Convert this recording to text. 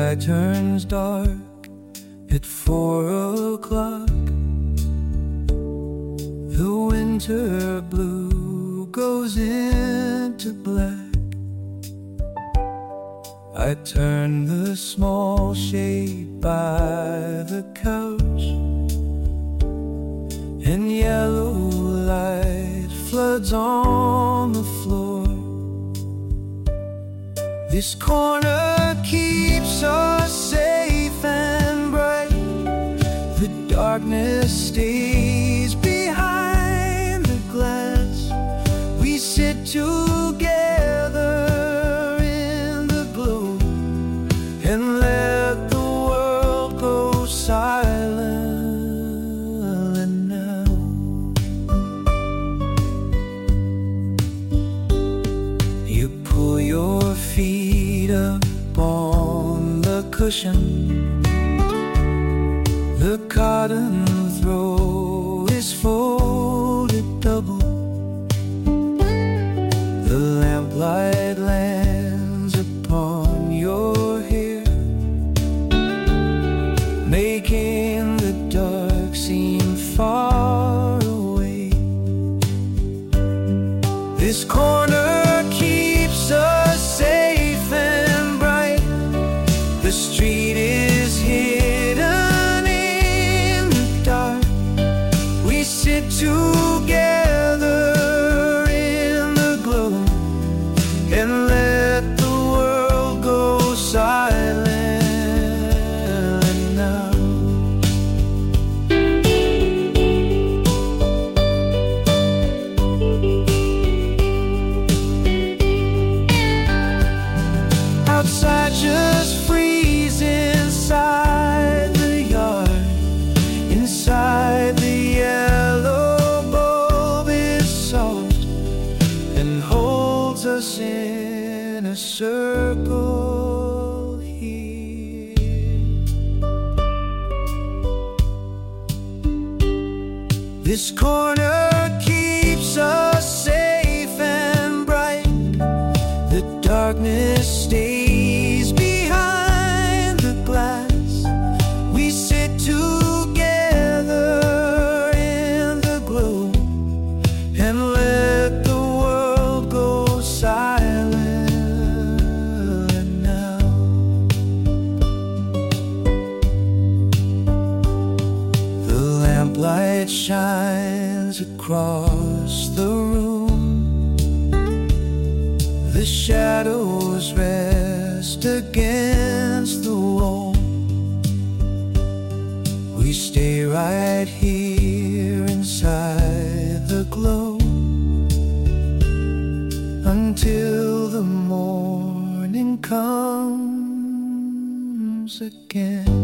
sky turns dark at 4 o'clock. The winter blue goes into black. I turn the small shade by the couch, and yellow light floods on the floor. This corner keeps us safe and bright. The darkness stays behind the glass. We sit together in the glow and let the world go silent now. You pull your feet up on the cushion. The cotton throw is folded double. The lamplight lands upon your hair, making the dark seem far away. This corner keeps us safe and bright. The street is hidden in the dark. We sit together in the glow and let the world go silent now. Outside just freeze inside the yard. Inside the yellow bulb is soft and holds us in a circle here. This corner keeps us safe and bright. The darkness stays behind the glass. We sit together in the glow and let the world go silent now. The lamplight shines across the room. The shadows rest against the wall. We stay right here inside the glow until the morning comes again.